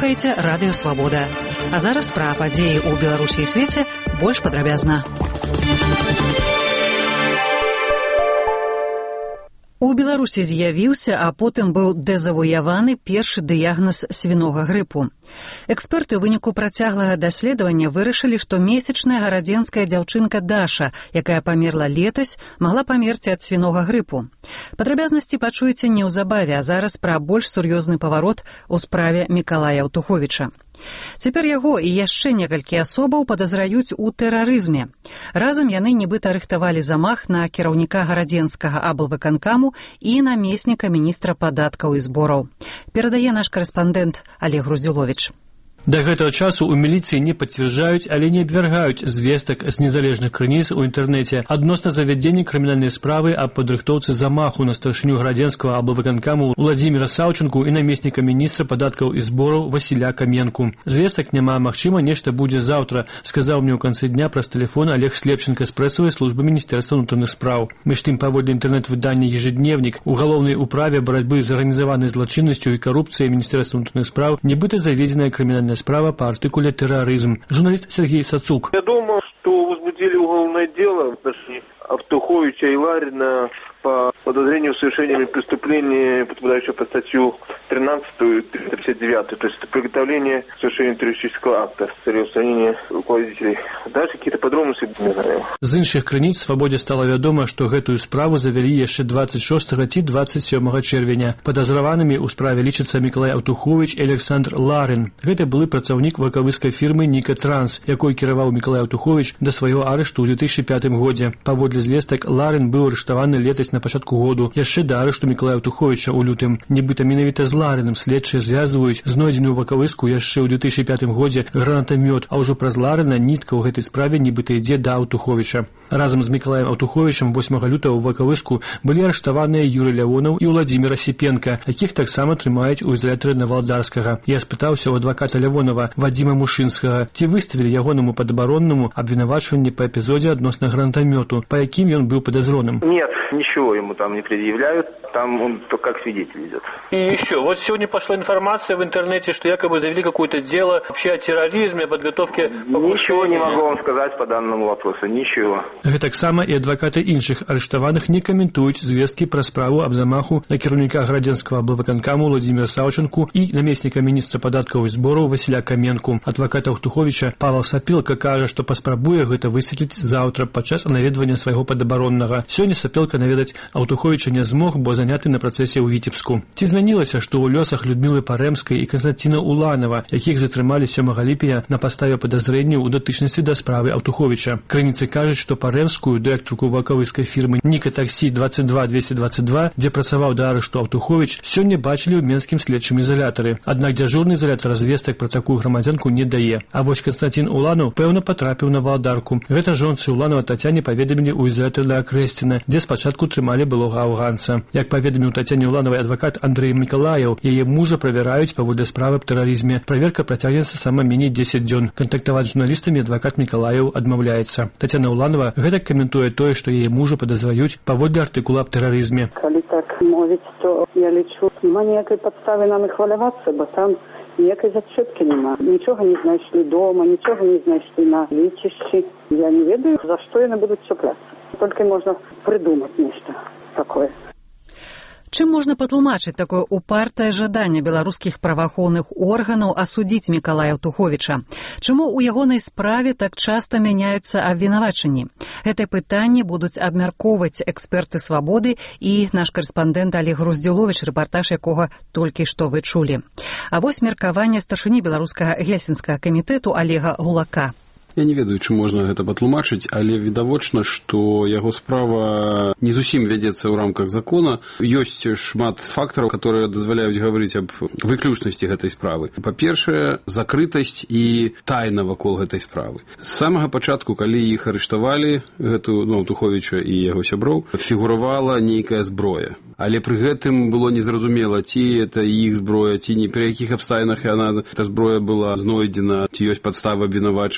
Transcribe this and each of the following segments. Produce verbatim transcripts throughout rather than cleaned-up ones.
слухаеце Радыё Свабода. А зараз пра падзеі ў Беларусі і свеце больш падрабязна. У Беларусі з'явіўся, а потым быў дэзавуяваны першы дыягназ свінога грыпу. Эксперты ў выніку працяглага даследавання вырашылі, што месячная гарадзенская дзяўчынка Даша, якая памерла летась, магла памерці ад свінога грыпу. Падрабязнасці пачуеце неўзабаве, а зараз пра больш сур'ёзны паварот у справе Мікалая Аўтуховіча. Цяпер яго і яшчэ некалькі асобаў падазраюць у тэрарызме. Разам яны нібыта рыхтавалі замах на кіраўніка гарадзенскага аблвыканкаму і намесніка міністра падаткаў і збораў. Перадае наш карэспандэнт Олег Груздзюловіч. До гэтага часу ў міліцыі не пацвярджаюць, але не абвяргаюць звестак з незалежных крыніц у інтэрнэце адносна завядзення крымінальнай справы аб падрыхтоўцы замаху на старшыню гарадзенскага аблвыканкаму Владзіміра Саўчанку і намесніка міністра падаткаў і збораў Васіля Каменку. Звестак няма, магчыма, нешта будзе заўтра, сказаў мне ў канцы дня праз тэлефон Олег Слепченко з прэсавай службы Міністэрства ўнутраных спраў. Між тым, паводле інтэрнэт-выдання «Ежедневнік», у галоўнай управе барацьбы з арганізаванай злачыннасцю і карупцыяй Міністэрства ўнутраных спраў нібыта заведзеная крымінальная справа по артикуле «Терроризм». Журналист Сергей Сацук. Я думаю, что возбудили уголовное дело в отношении Аўтуховича и Ларина по подозрению в совершении преступления, подпадающего под статью тринадцатую и триста пятьдесят девятую, то есть приготовление к совершению террористического акта с целью устранения руководителей. Дальше какие-то подробности не знаю. З іншых крыніц Свабодзе стала вядома, што гэтую справу завялі яшчэ двадцать шостага ці двадцать сёмага чэрвеня. Падазраванымі ў справе лічацца Мікалай Аўтуховіч і Александр Ларин. Гэта былы працаўнік вакавыскай фірмы «Ника Транс», якой кіраваў Мікалай Аўтуховіч да свайго арышту ў две тысячи пятым годзе. Паводле звестак, Ларин быў арыштаваны летась на пачатку году, яшчэ да арышту Мікалая Аўтуховіча ў лютым. Нібыта менавіта з Ларыным следчыя звязваюць знойдзеную ў вакавыску яшчэ ў две тысячи пятым годзе гранатамёт, а ўжо праз Ларына нітка ў гэтай справе нібыта ідзе да Аўтуховіча. Разам з Мікалаем Аўтуховічам восьмага лютага ў вакавыску былі арыштаваныя Юрый Лявонаў і Владзімір Асіпенка, якіх таксама трымаюць у ізалятары Навалдарскага. Я спытаўся ў адваката Лявонава Вадзіма Мушынскага, ці выставілі ягонаму падабароннаму абвінавачванне па эпізодзе адносна гранатамёту, па якім ён был подозренным. Нет, ничего ему там не предъявляют, там он только как свидетель идет. И еще, вот сегодня пошла информация в интернете, что якобы завели какое-то дело вообще о терроризме, о подготовке покушения. Ничего не могу вам сказать по данному вопросу, ничего. Гэтаксама і адвакаты іншых арыштаваных не каментуюць звесткі пра справу аб замаху на кіраўніка гарадзенскага аблвыканкаму Владзіміра Саўчанку і намесніка міністра падаткаў і збораў Васіля Каменку. Адвакат Аўтуховіча Павел Сапілка кажа, што паспрабуе гэта высветліць заўтра падчас наведвання свайго падабароннага. Сёння Сапілка наведаць Аўтуховіча не змог, бо заняты на працэсе ў Віцебску. Ці змянілася, што ў лёсах Людмілы Парэмскай і Канстанціна Уланова, якіх затрымалі сёмага ліпеня на падставе падазрэнняў у датычнасці да справы Аўтуховіча. Крыніцы кажуць, што Парэмскую, дырэктарку вакавыскай фірмы «Ника Такси двадцать два двести двадцать два», дзе працаваў да арышту Аўтуховіч, сёння бачылі ў менскім следчым ізалятары. Аднак дзяжурны ізалятар звестак пра такую грамадзянку не дае. А вось Канстантин Уланов, пэўна, патрапіў на Валдарку. Гэта жонцы Уланова Тацяне паведамілі ў ізалятары да Акрэсціна, дзе спачатку трымалі былога афганца. Як паведаміў Тацяне Улановай адвакат Андрэй Мікалаяў, яе мужа правяраюць паводле справы аб тэрарызме. Праверка працягнецца сама меней дзесяць дзён. Кантактаваць з журналістамі адвакат Мікалаяў адмаўляецца. Тацяна Уланова гэтак каментуе тое, што яе мужа падазраюць паводле артыкула аб тэрарызме. Калі так мовіць, то я лічу, няма ніякай падставы нам і хвалявацца, бо там ніякай зачэпкі няма. Нічога не знайшлі дома, нічога не знайшлі на лічышчы. Я не ведаю, за што яны будуць чапляцца. Толькі можна прыдумаць нешта такое. Чым можна патлумачыць такое упартае жаданне беларускіх праваахоўных органаў асудзіць Мікалая Аўтуховіча? Чаму ў ягонай справе так часта мяняюцца абвінавачанні? Гэтае пытанне будуць абмяркоўваць эксперты Свабоды і наш карэспандэнт Олег Груздзюловіч, рэпартаж якога толькі што вы чулі. А вось меркаванне старшыні беларускага гельсінскага камітэту Олега Гулака. Я не ведаю, чым можна гэта патлумачыць, але відавочна, што яго справа не зусім вядзецца ў рамках закона. Ёсць шмат фактараў, которые дазваляюць гаварыць аб выключнасці гэтай справы. Па-першае, закрытасць і тайна вакол гэтай справы. З самага пачатку, калі іх арыштавалі, гэту, ну, Аўтуховіча і яго сяброў, фігуравала нейкая зброя. Але пры гэтым было незразумела, ці это іх зброя, ці не, пры якіх абставінах яна, эта зброя была знойдзена, ці ёсць падстава абвінавачваць у гэтай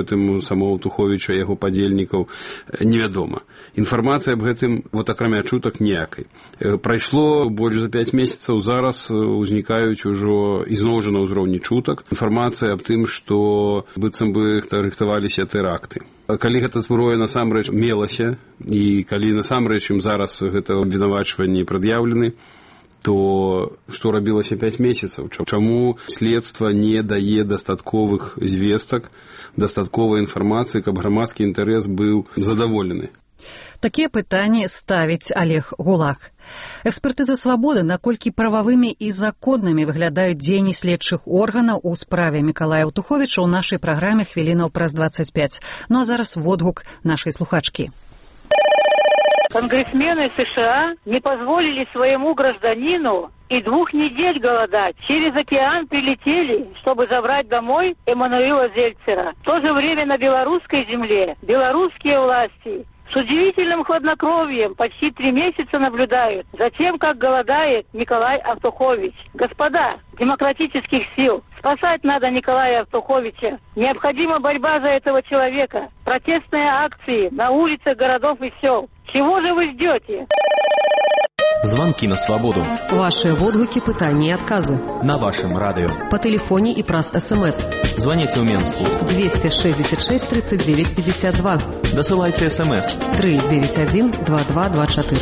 потым самого Аўтуховіча, яго падзельнікаў, невядома. Інфармацыя аб гэтым, вот акрамя чутак, ніякай. Прайшло больш за пяць месяцаў, зараз узнікаюць ужо ізноў жа на ўзроўні чутак інфармацыя аб тым, што быццам бы рыхтаваліся тэракты. Калі гэта зброя насамрэч мелася, і калі насамрэч ім зараз гэта абвінавачванні прад'яўлены, то што рабілася пяць месяцаў? Чаму следства не дае дастатковых звестак, дастатковай інфармацыі, каб грамадскі інтарэс быў задаволены? Такія пытанні ставіць Олег Гулак. Экспертыза «Свабоды», наколькі прававымі і законнымі выглядаюць дзеянні следчых органаў у справе Мікалая Аўтуховіча, ў нашай праграме хвілінаў праз двадцать пять. Ну а зараз водгук нашай слухачкі. Конгрессмены США не позволили своему гражданину и двух недель голодать. Через океан прилетели, чтобы забрать домой Эммануила Зельцера. В то же время на белорусской земле белорусские власти с удивительным хладнокровием почти три месяца наблюдают за тем, как голодает Николай Автухович. Господа демократических сил, спасать надо Николая Автуховича. Необходима борьба за этого человека. Протестные акции на улицах городов и сел. Чего же вы ждете? Звонки на свободу. Ваши водгуки, пытания и отказы. На вашем радио. По телефоне и праз СМС. Звоните в Менску. двести шестьдесят шесть тридцать девять пятьдесят два. Досылайте СМС. три девять один два два два четыре.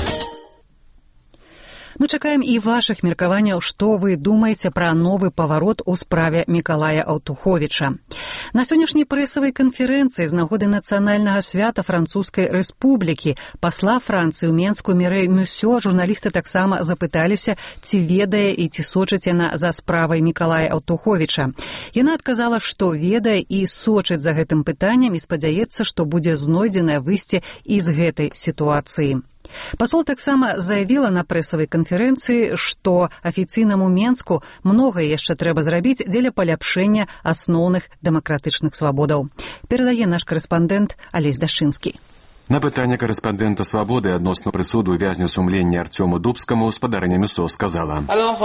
Мы чакаем і вашых меркаванняў, што вы думаеце пра новы паварот у справе Мікалая Аўтуховіча. На сённяшняй прэсавай канферэнцыі з нагоды нацыянальнага свята Французскай рэспублікі пасла Францыі ў Менску Мірэй Мюсё журналісты таксама запыталіся, ці ведае і ці сочыць яна за справай Мікалая Аўтуховіча. Яна адказала, што ведае і сочыць за гэтым пытаннем і спадзяецца, што будзе знойдзенае выйсце і з гэтай сітуацыі. Пасол таксама заявіла на прэсавай канферэнцыі, што афіцыйнаму Менску многае яшчэ трэба зрабіць дзеля паляпшэння асноўных дэмакратычных свабодаў. Перадае наш карэспандэнт Алесь Дашчынскі. На пытанне карэспандэнта «Свабоды» адносна прысуду вязню сумлення Артёму Дубскаму спадарня Мюсё сказала.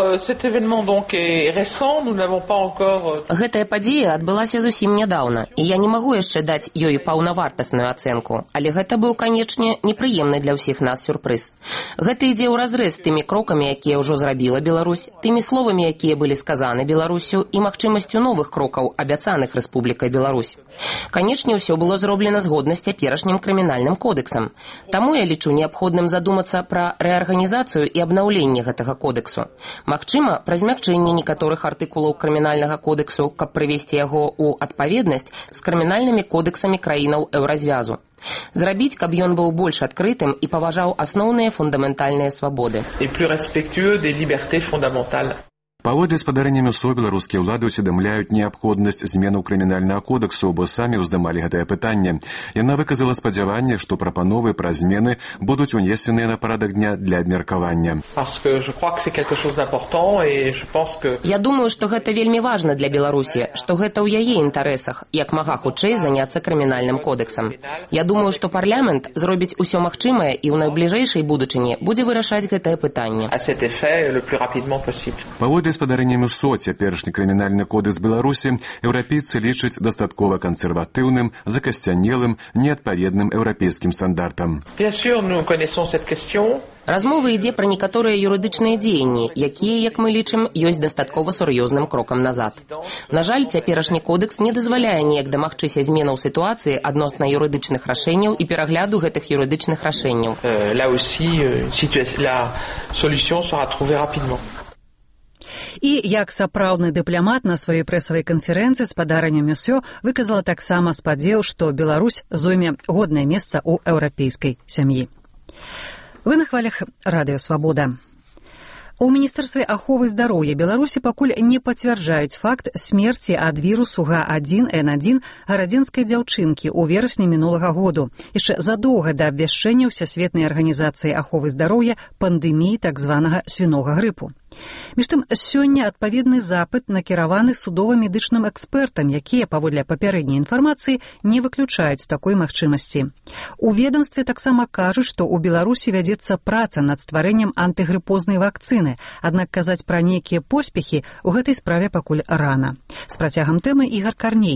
Гэтая падзея адбылася зусім нядаўна, і я не магу яшчэ даць ёй паўнавартасную ацэнку, але гэта быў, канечне, непрыемны для ўсіх нас сюрпрыз. Гэта ідзе ўразрэз тымі крокамі, якія ўжо зрабіла Беларусь, тымі словамі, якія былі сказаны Беларусю, і магчымасцю новых крокаў, абяцаных Рэспублікай Беларусь. Канечне, ўсё было зроблена згодна з цяперашнім крымінальным кодексам. Таму я лічу неабходным задумацца пра рэарганізацыю і абнаўленне гэтага кодексу. Магчыма, пра змякчэнне некаторых артыкулаў крымінальнага кодексу, каб прывесці яго ў адпаведнасць з крымінальнымі кодексамі краінаў еўразвязу. Зрабіць, каб ён быў больш адкрытым і паважаў асноўныя фундаментальныя свабоды. Паводле спадарня Мюсё беларускія ўлады ўсведамляюць неабходнасць зменаў крымінальнага кодексу, бо самі ўздымалі гэтае пытанне. Яна выказала спадзяванне, што прапановы пра змены будуць унесеныя на парадак дня для абмеркавання. Я думаю, што гэта вельмі важна для Беларусі, што гэта ў яе інтарэсах, як мага хутчэй заняцца крымінальным кодексам. Я думаю, што парламент зробіць усё магчымае і ў найбліжэйшай будучыні будзе вырашаць гэтае пытанне. Паводле спадарня Мюсё цяперашні крымінальны кодекс Беларусі еўрапейцы лічаць дастаткова кансерватыўным, закасцянелым, неадпаведным еўрапейскім стандартам. Размова ідзе пра некаторыя юрыдычныя дзеянні, якія, як мы лічым, ёсць дастаткова сур'ёзным крокам назад. На жаль, цяперашні кодекс не дазваляе неяк дамагчыся зменаў сітуацыі адносна юрыдычных рашэнняў і перагляду гэтых юрыдычных рашэнняў. І як сапраўдны дыпламат на сваёй прэсавай канферэнцыі спадарня Мюсё выказала таксама спадзеў, што Беларусь зойме годнае месца ў еўрапейскай сям'і. Вы на хвалях радыё «Свабода». У Міністэрстве аховы здароўя Беларусі пакуль не пацвярджаюць факт смерці ад вірусу га адзін эн адзін гарадзенскай дзяўчынкі ў верасні мінулага году, яшчэ задоўга да абвяшчэння Всесветнай арганізацыі аховы здароўя пандэміі так званага свінога грыпу. Між тым, сёння адпаведны запыт накіраваны судова-медычным экспертам, якія, паводле папярэдняй інфармацыі, не выключаюць такой магчымасці. У ведамстве таксама кажуць, што ў Беларусі вядзецца праца над стварэннем антыгрыпознай вакцыны, аднак казаць пра нейкія поспехі ў гэтай справе пакуль рана. З працягам тэмы Ігар Карней.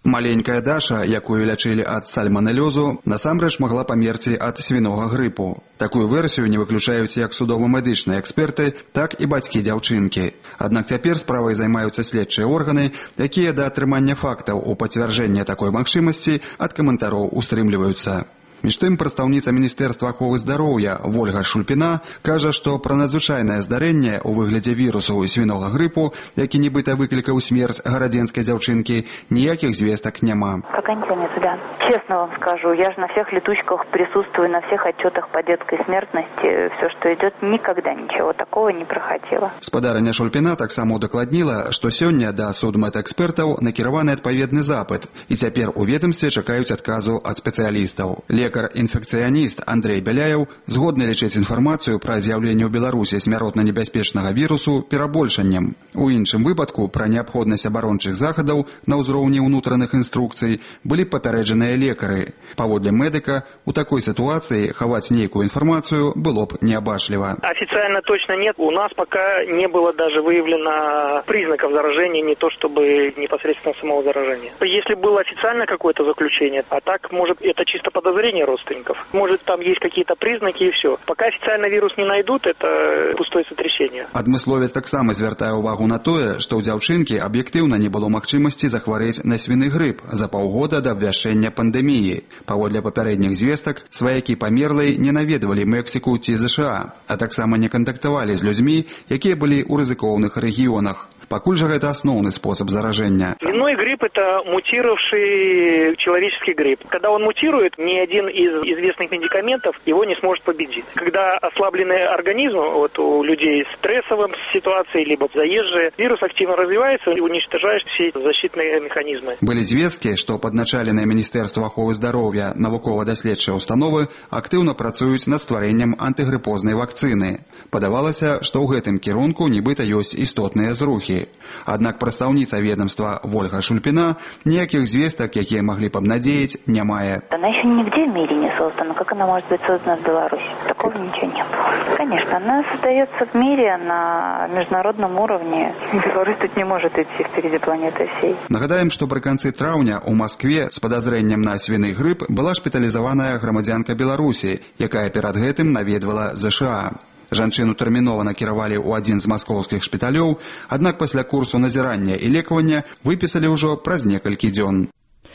Маленькая Даша, якую лячылі ад сальманэлёзу, насамрэч магла памерці ад свінога грыпу. Такую версію не выключаюць як судова-медычныя эксперты, так і бацькі дзяўчынкі. Аднак цяпер справай займаюцца следчыя органы, якія да атрымання фактаў у пацвярджэнне такой магчымасці ад каментароў устрымліваюцца. Між тым, прадстаўніца Міністэрства аховы здароўя Вольга Шульпіна кажа, што пра надзвычайнае здарэнне ў выглядзе вірусу свінога грыпу, які нібыта выклікаў смерць гарадзенскай дзяўчынкі, ніякіх звестак няма. Пока ничего нет, да. Честно вам скажу, я же на всех летучках присутствую, на всех отчетах по детской смертности. Все, что идет, никогда ничего такого не проходило. Спадарыня Шульпіна таксама удакладніла, што сёння да судмэдэкспертаў накіраваны адпаведны запыт, і цяпер у ведамстве чакаюць адказу ад спецыялістаў. Лекар-інфекцыяніст Андрей Бяляеў згодны лічыць інфармацыю пра з'яўленне ў Беларусі смяротна небяспечнага вірусу перабольшаннем. У іншым выпадку пра неабходнасць абарончых захадаў на ўзроўні ўнутраных інструкцый былі папярэджаныя лекары. Паводле медыка, у такой ситуации хаваць нейкую информацию было бы необашливо. Официально точно нет. У нас пока не было даже выявлено признаков заражения, не то чтобы непосредственно самого заражения. Если было официально какое-то заключение, а так, может, это чисто подозрение родственников. Может, там есть какие-то признаки и все. Пока официально вирус не найдут, это пустое сотрясение. Адмысловец таксама звяртае увагу на тое, што ў дзяўчынкі аб'ектыўна не было магчымасці захварэць на свіны грып за паўгода да абвяшчэння пандэміі. Паводле папярэдніх звестак, сваякі памерлай не наведвалі Мексіку ці ЗША, а таксама не кантактавалі з людзьмі, якія былі ў рызыкоўных рэгіёнах. Пакуль же это основный способ заражения. Свиной грипп – это мутировавший человеческий грипп. Когда он мутирует, ни один из известных медикаментов его не сможет победить. Когда ослабленный организм вот, у людей с стрессовым ситуацией, либо заезжие, вирус активно развивается и уничтожает все защитные механизмы. Были звесткі, што падначаленае Міністэрства аховы здароўя навукова-даследчыя установы актыўна працуюць над стварэннем антыгрыпознай вакцыны. Падавалася, што ў гэтым кірунку нібыта ёсць істотныя зрухі. Аднак прадстаўніца ведомства Вольга Шульпіна ніякіх звестак, якія маглі б абнадзеяць, не мае. Она еще нигде в мире не создана. Как она может быть создана в Беларуси? Такого ничего не было. Конечно, она создается в мире на международном уровне. Беларусь тут не может идти впереди планеты всей. Нагадаем, што пры канцы траўня ў Маскве з падазрэннем на свіны грып была шпіталізаваная грамадзянка Беларусі, якая перад гэтым наведвала ЗША. Жанчыну тэрмінова накіравалі ў адзін з маскоўскіх шпіталёў, аднак пасля курсу назірання і лекавання выпісалі ўжо праз некалькі дзён.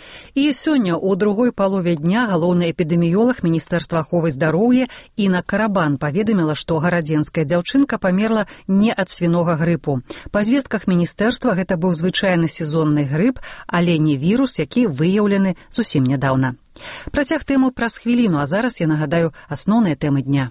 І сёння у другой палове дня галоўны эпідэміёлаг Міністэрства аховы здароўя Інна Карабан паведаміла, што гарадзенская дзяўчынка памерла не ад свінога грыпу. Па звестках міністэрства гэта быў звычайны сезонны грып, але не вірус, які выяўлены зусім нядаўна. Працяг тэму праз хвіліну, а зараз я нагадаю асноўныя тэмы дня.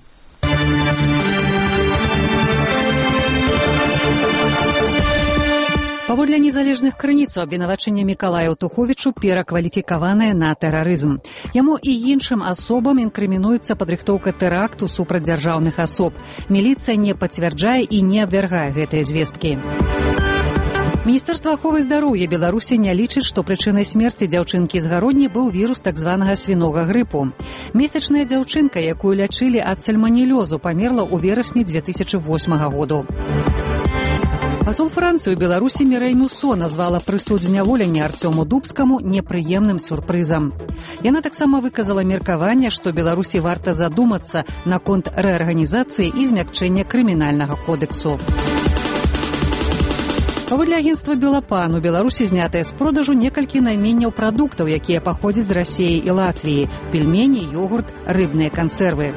Паводле незалежных крыніц абвінавачэнне Мікалая Туховічу перакваліфікаванае на тэрарызм. Яму і іншым асобам інкрымінуецца падрыхтоўка тэракту супраць дзяржаўных асоб. Міліцыя не пацвярджае і не абвяргае гэтыя звесткі. Міністэрства аховы здароўя Беларусі не лічыць, што прычынай смерці дзяўчынкі з гародні быў вірус так званага свінога грыпу. Месячная дзяўчынка, якую лячылі ад сальманелёзу, памерла ў верасні дзве тысячы восьмага году. Пасол Францыі ў Беларусі Мірэй Мюсо назвала прысуд зняволення Арцёму Дубскаму непрыемным сюрпрызам. Яна таксама выказала меркаванне, што Беларусі варта задумацца наконт рэарганізацыі і змякчэння крымінальнага кодэксу. Паводле агенцтва «Белапан» у Беларусі знятыя з продажу некалькі найменняў прадуктаў, якія паходзяць з Расіі і Латвіі – пельмені, йогурт, рыбныя кансервы.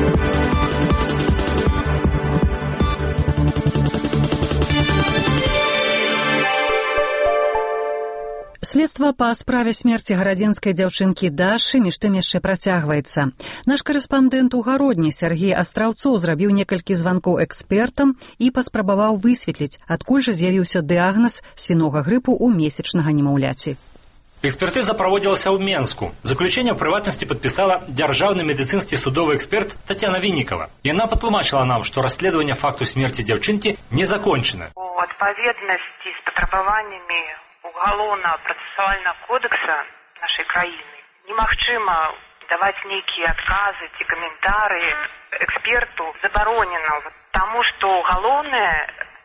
Следства па справе смерці гарадзенскай дзяўчынкі Дашы між тым яшчэ працягваецца. Наш карэспандэнт у гародні Сергей Астраўцоў зрабіў некалькі званкоў экспертам і паспрабаваў высветліць, адкуль жа з'явіўся дыягназ свінога грыпу ў месячнага немаўляці. Экспертиза проводилася ў Менску. Заключение в приватности подписала державный медицинский судовый эксперт Татьяна Винникова. Яна патлумачила нам, что расследование факту смерти девчонки не закончено. У адпаведности с патрабаваннями Уголовного процессуального кодекса нашей краины немагчыма давать некие отказы, ці комментарии эксперту заборонено, потому что уголовное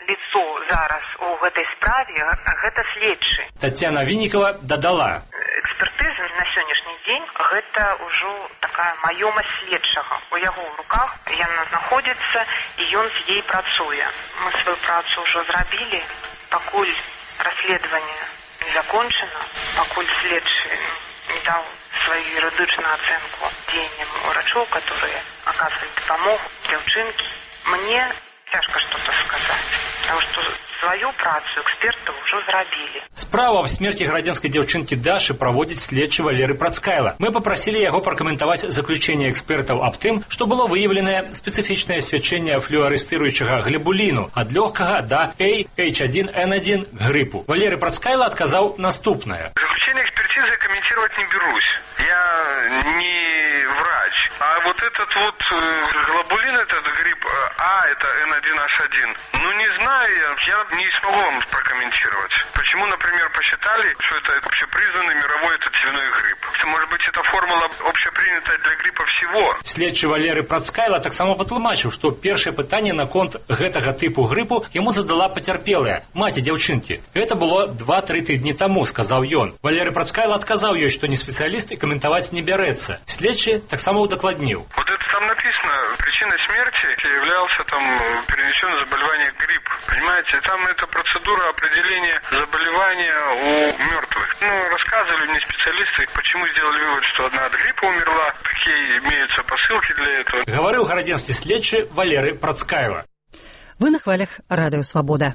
лицо зараз у гэтай справе гэта следчы. Татьяна Винникова дадала. Экспертыза на сённяшні дзень гэта ўжо такая маёмасць следчага. У яго ў руках яна знаходзіцца і ён з ей працуе. Мы сваю працу ўжо зрабілі, пакуль расследаванне не закончана, пакуль следчы не даў свою юридичную оценку деяниям врачов, которые оказывали допомогу девчонке, мне тяжко что-то сказать, потому что свою працу эксперты уже зрабілі. Справа аб смерти градзянскай дзяўчынкі Дашы праводзіць следчы Валерый Працкайла. Мы попросили яго пракаментаваць заключение экспертаў аб тым, што было выявленае спецыфічнае сведчэнне флюарыстыруючага глебуліну ад лёгкага да А Эйч один Эн один гриппу. Валерый Працкайла отказал наступное. Заключение экспертизы комментировать не берусь. Я не врач. А вот этот вот глобулин, этот грипп А, это Эн один Аш один, ну не знаю я, я не смогу вам прокомментировать. Почему, например, посчитали, что это общепризнанный мировой этот свиной грипп? Может быть, это формула общепринятая для гриппа всего? Следчы Валерый Працкайла таксама патлумачыў, што першае пытанне наконт гэтага тыпу гриппу яму задала пацярпелая, маці дзяўчынкі. Гэта было два-тры тыдні таму, сказаў ён. Валерый Працкайла адказаў ёй, што не спецыяліст і каментаваць не бярэцца. Следчы таксама удакладніў. Вот это там написано, причиной смерти являлся там перенесенное заболевание грипп. Понимаете, там это процедура определения заболевания у мертвых. Ну, рассказывали мне специалисты, почему сделали вывод, что одна от гриппа умерла, какие имеются посылки для этого. Говорил градзянскі следчы Валерый Працкайла. Вы на хвалях Радыё Свабода.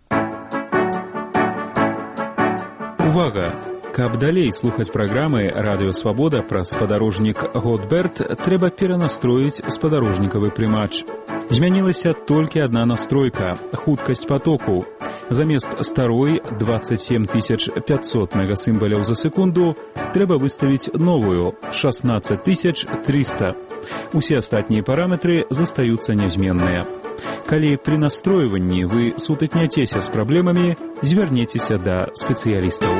Увага! Каб далей слухаць праграмы «Радыё Свабода» пра спадарожнік Готберт, трэба перанастроіць спадарожнікавы прымач. Змянілася толькі адна настройка – хуткасць потоку. Замест старой двадцать семь тысяч пятьсот мегасімбаляў за секунду трэба выставіць новую – шестнадцать тысяч триста. Усе астатнія параметры застаюцца нязменныя. Калі пры настройванні вы сутыкняцеся з праблемамі, звярніцеся да спецыялістаў.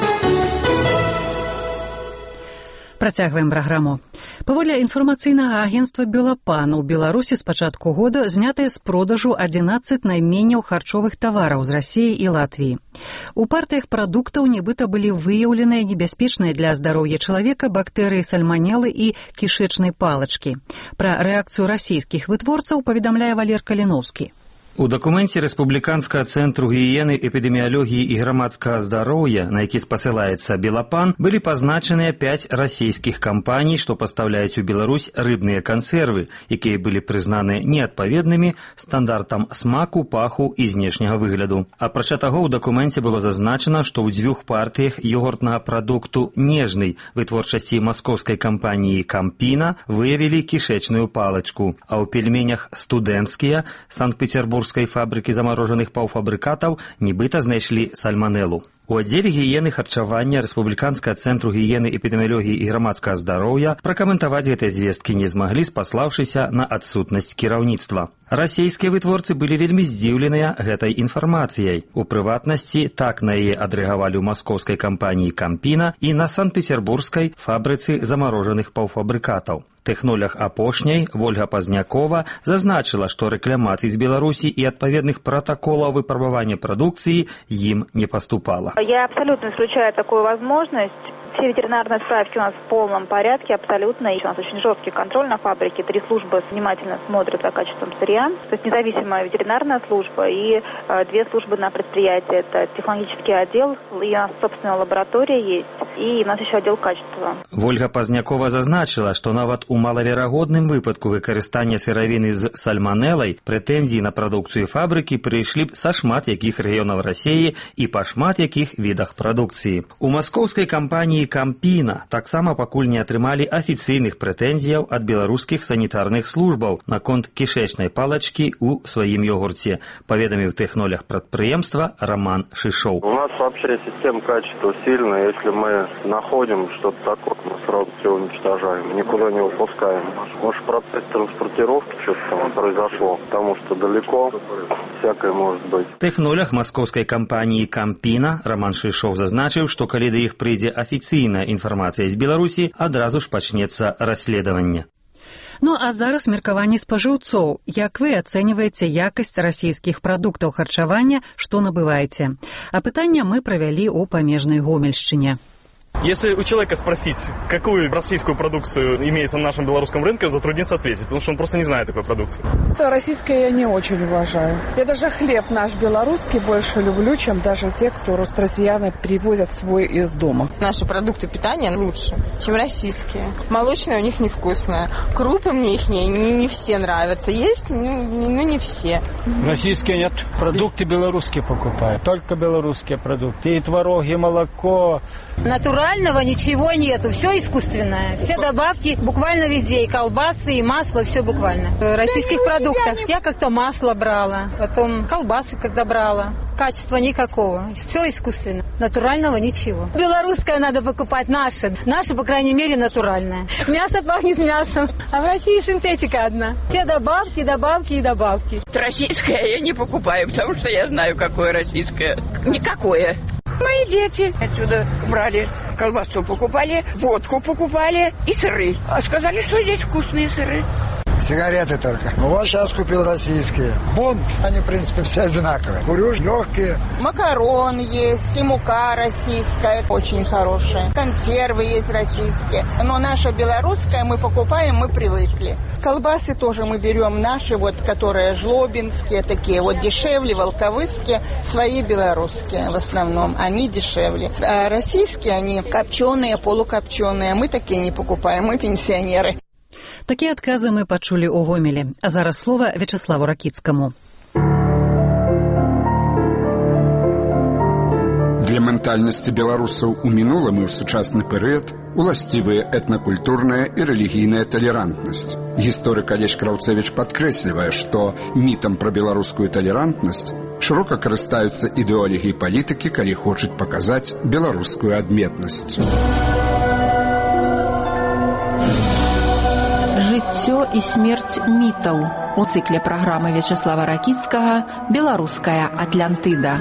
Працягваем праграму. Паводле інфармацыйнага агенцтва «Белапан» у Беларусі з пачатку года знятыя з продажу адзінаццаць найменняў харчовых тавараў з Расіі і Латвіі. У партыях прадуктаў нібыта былі выяўленыя небяспечныя для здароўя чалавека бактэрыі сальманелы і кішэчнай палачкі. Пра рэакцыю расійскіх вытворцаў паведамляе Валер Каліновскі. У дакуменце Рэспубліканскага цэнтру гігіены, эпідэміялогіі і грамадскага здароўя, на які спасылаецца «Белапан», былі пазначаныя пяць расійскіх кампаній, што пастаўляюць у Беларусь рыбныя кансервы, якія былі прызнаны неадпаведнымі стандартам смаку, паху і знешняга выгляду. Апрача таго, у дакуменце было зазначана, што ў дзвюх партыях ёгуртнага прадукту нежнай вытворчасці маскоўскай кампаніі «Кампіна» выявілі кішэчную палачку, а ў пельменях «Студэнцкія» Санкт-Петербургскай фабрыкі замарожаных паўфабрыкатаў нібыта знайшлі сальманелу. У аддзеле гігіены харчавання Рэспубліканскага цэнтру гігіены, эпідэміялогіі і грамадскага здароўя пракаментаваць гэтыя звесткі не змаглі, спаслаўшыся на адсутнасць кіраўніцтва. Расійскія вытворцы былі вельмі здзіўленыя гэтай інфармацыяй. У прыватнасці так на яе адрэагавалі ў маскоўскай кампаніі «Кампіна» і на Санкт-Петербургскай фабрыцы замарожаных паўфабрыкатаў. Тэхнолаг апошняй Вольга Пазнякова зазначыла, што рэкламацый з Беларусі і адпаведных протоколаў выпрабавання прадукцыі ім не поступало. Я абсолютно исключаю такую возможность. Все ветеринарные справки у нас в полном порядке, абсолютно. И у нас очень жесткий контроль на фабрике. Три службы внимательно смотрят за качеством сырья. То есть независимая ветеринарная служба и э, две службы на предприятии. Это технологический отдел, и у нас собственная лаборатория есть, и у нас еще отдел качества. Вольга Пазнякова зазначила, што нават у малаверагодным выпадку выкарыстання сыравіны з сальманелай прэтэнзіі на прадукцыю фабрыкі прыйшлі б са шмат якіх рэгіёнаў Расіі і па шмат якіх відах прадукцыі. У маскоўскай кампаніі «Кампіна» таксама пакуль не атрымалі афіцыйных прэтэнзіяў ад беларускіх санітарных службаў наконт кішэчнай палачкі ў сваім ёгурце, паведаміў тэхнолог прадпрыемства Роман Шишоў. У нас вообще система качества сильная. Если мы находим что-то такое, мы сразу все уничтожаем, никуда не выпускаем. Может, процесс транспортировки что-то там произошло, потому что далеко всякое может быть. Тэхнолог маскоўскай кампаніі «Кампіна» Роман Шишоў зазначыў, што калі да іх прыйдзе афіцыйная інфармацыя з Беларусі, адразу ж пачнецца расследаванне. Ну а зараз меркаванне спажыўцоў. Як вы ацэньваеце якасць расійскіх прадуктаў харчавання, што набываеце? А пытанне мы правялі ў памежнай Гомельшчыне. Если у человека спросить, какую российскую продукцию имеется на нашем белорусском рынке, он затруднится ответить, потому что он просто не знает такой продукции. Это российское я не очень уважаю. Я даже хлеб наш белорусский больше люблю, чем даже те, кто россияне привозят свой из дома. Наши продукты питания лучше, чем российские. Молочное у них невкусное. Крупы мне их не, не, не все нравятся. Есть, ну, ну не все. Российские нет. Продукты белорусские покупаю. Только белорусские продукты. И творог, и молоко. Натурального ничего нету, все искусственное. Все добавки буквально везде, и колбасы, и масло, все буквально. В российских продуктах я как-то масло брала, потом колбасы когда брала. Качества никакого, все искусственно. Натурального ничего. Белорусское надо покупать наше. Наше, по крайней мере, натуральное. Мясо пахнет мясом, а в России синтетика одна. Все добавки, добавки и добавки. Российское я не покупаю, потому что я знаю, какое российское. Никакое. Мои дети отсюда брали, колбасу покупали, водку покупали и сыры. А сказали, что здесь вкусные сыры. Сигареты только. Вот сейчас купил российские. Бонд, они, в принципе, все одинаковые. Курю, легкие. Макарон есть, и мука российская, очень хорошая. Консервы есть российские. Но наша белорусская мы покупаем, мы привыкли. Колбасы тоже мы берем наши, вот, которые жлобинские, такие вот дешевле, волковыские, свои белорусские в основном. Они дешевле. А российские, они копченые, полукопченые. Мы такие не покупаем, мы пенсионеры. Такія адказы мы пачулі ў Гомелі. А зараз слова Вячеславу Ракіцкаму. Для ментальнасці беларусаў у мінулым і ў сучасны перыяд уласцівыя этнакультурная і рэлігійная талерантнасць. Гісторык Алесь Краўцэвіч падкрэслівае, што мітам пра беларускую талерантнасць шырока карыстаюцца ідэолагі і палітыкі, калі хочуць паказаць беларускую адметнасць. Жыццё і смерць мітаў у цыкле праграмы Вячеслава Ракіцкага «Беларуская Атлантыда».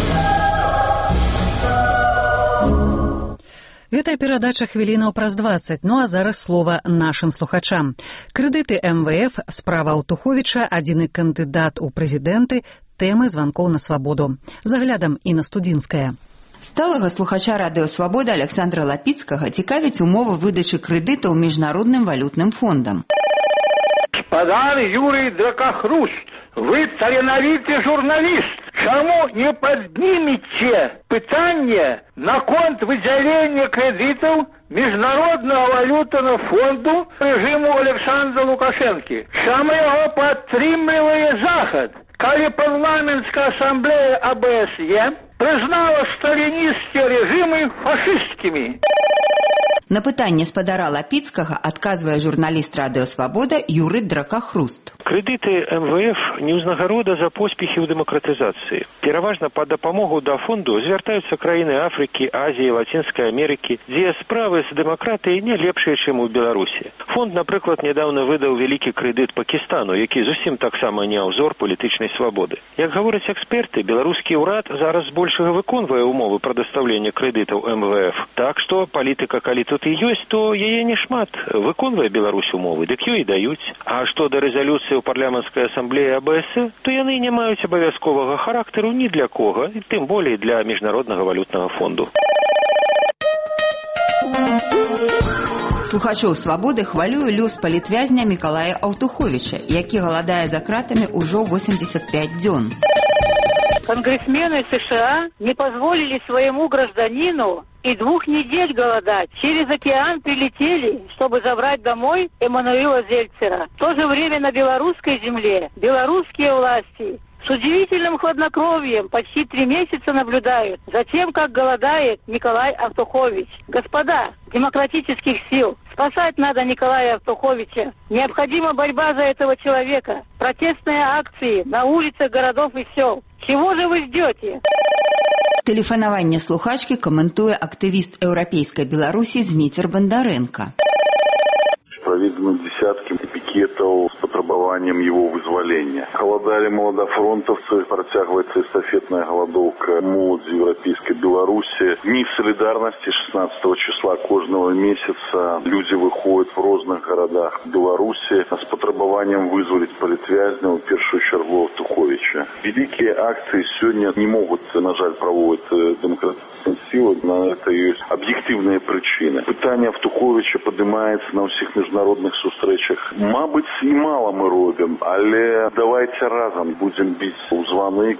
Гэтая перадача хвілінаў праз дваццаць, ну а зараз слова нашым слухачам. Крэдыты эм вэ эф, справа Аўтуховіча, адзіны кандыдат у прэзідэнты, тэмы званкоў на свабоду. Заглядам Інна Студзінская. Сталага слухача радыё «Свабода» Александра Лапіцкага цікавіць умовы выдачы крэдытаў міжнародным валютным фондам. Спадар Юрий Дракахруст, вы таленавіты журналіст. Чаму не паднімеце пытанне наконт выдзялення крэдытаў міжнароднага валютнага фонду рэжыму Александра Лукашэнкі? Чаму яго падтрымлівае Захад, калі парламенцкая асамблея а бэ эс е прызнала сталінісцкія рэжымы фашысцкімі? На пытанне спадара Лапіцкага адказвае журналіст радыё «Свабода» Юрый Дракахруст. Крэдыты эм вэ эф не ўзнагарода за поспехі ў дэмакратызацыі. Пераважна па дапамогу да фонду звяртаюцца краіны Афрыкі, Азіі, Лацінскай Амерыкі, дзе справы з дэмакратыяй не лепшыя, чым у Беларусі. Фонд, напрыклад, нядаўна выдаў вялікі крэдыт Пакістану, які зусім таксама не ўзор палітычнай свабоды. Як гавораць эксперты, беларускі ўрад зараз збольшага выконвае умовы прадастаўлення крэдытаў эм вэ эф. Так што палітыка, калі тут і ёсць, то яе не шмат. Выконвае Беларусь умовы, дык ёй і даюць. А што да рэзалюцыі ў парламенцкай асамблеі а бэ эс е, то яны не маюць абавязковага характару ні для кога, і тым болей для міжнароднага валютнага фонду. Слухачоў «Свабоды» хвалюе лёс палітвязня Мікалая Аўтуховіча, які галадае за кратамі ўжо восемьдесят пять дзён. Конгрессмены США не позволили своему гражданину и двух недель голодать. Через океан прилетели, чтобы забрать домой Эммануила Зельцера. В то же время на белорусской земле белорусские власти с удивительным хладнокровием почти три месяца наблюдают за тем, как голодает Николай Аўтухович. Господа демократических сил, спасать надо Николая Аўтуховича. Необходима борьба за этого человека. Протестные акции на улицах городов и сел. Чего же вы ждете? Тэлефанаванне слухачкі каментуе актывіст еўрапейскай Беларусі Зміцер Бандарэнка. Проведены десятки пикетов с потребованием желанием его вызволения. Голодали молодофронтовцы, протягивается эстафетная голодовка молоди Европейской Беларуси. Дни солидарности шестнадцатого числа каждого месяца люди выходят в разных городах Беларуси с потребованием вызволить политвязня, в первую очередь Туховича. Великие акции сегодня не могут, на жаль, проводить демократические силы, на это есть объективные причины. Питание в Туховича поднимается на всех международных встречах. Мабуть, и мало мы робим, але давайте разом будем бить у звоны.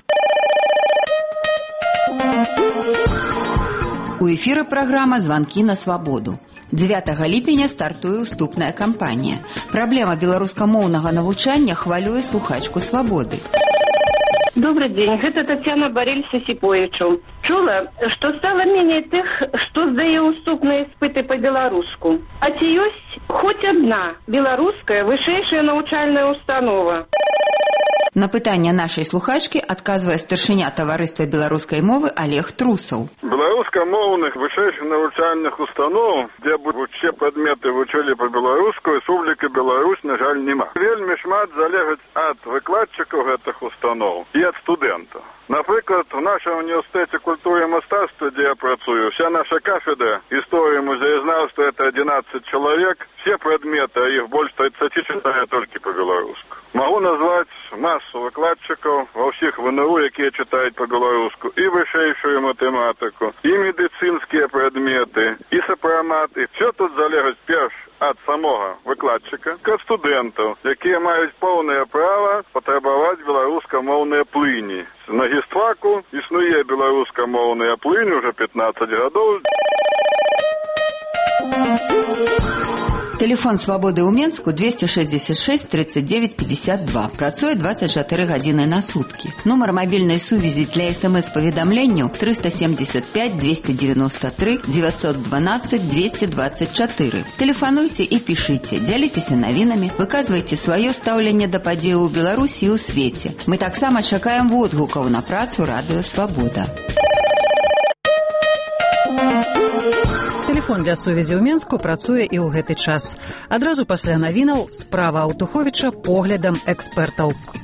У эфіры праграма «Званкі на свабоду». дзевятага ліпеня стартуе уступная кампанія. Праблема беларускамоўнага навучання хвалюе слухачку «Свабоды». Добрый день, это Татьяна Борельса Сипоевичу. Чула, что стало менее тех, что сдае уступные испыты по-белоруску. А ці ёсць хоть одна белорусская вышэйшая навучальная установа. На пытанне нашай слухачкі адказвае старшыня таварыства беларускай мовы Олег Трусаў. Беларускамоўных вышэйшых навучальных установ, где бы усе предметы вучылі по-беларуску, Республика Беларусь, на жаль, нема. Вельмі шмат залежыць ад выкладчыкаў гэтых установ і ад студэнтаў. Наприклад, в нашем университете культуры и мастацтва, где я працую, вся наша кафедра истории музеезнавства — это одиннадцать человек. Все предметы, а их больше тридцати, читаю только по-белорусски. Могу назвать массу выкладчиков во всех ВНУ, которые читают по-белорусски, и высшую математику, и медицинские предметы, и сопроматы. Все тут залежить перш от самого выкладчика к студентам, які мають повне право потребувати білоруськомовної плині. На гістфаку існує білоруськомовна плинь уже пятнадцать років. Телефон «Свободы» ў Менску двести шестьдесят шесть тридцать девять пятьдесят два. Працуе двадцать четыре гадзіны на суткі. Нумар мабільнай сувязі для смс-паведамленняў триста семьдесят пять двести девяносто три девятьсот двенадцать двести двадцать четыре. Телефануйце і пішыце, дзяліцеся навінамі, выказвайце сваё стаўленне да падзеяў у Беларусі і ў свеце. Мы таксама чакаем водгукаў на працу радыё «Свабода». Телефон для сувязі ў Менску працуе і ў гэты час. Адразу пасля навінаў справа Аўтуховіча поглядам экспертаў.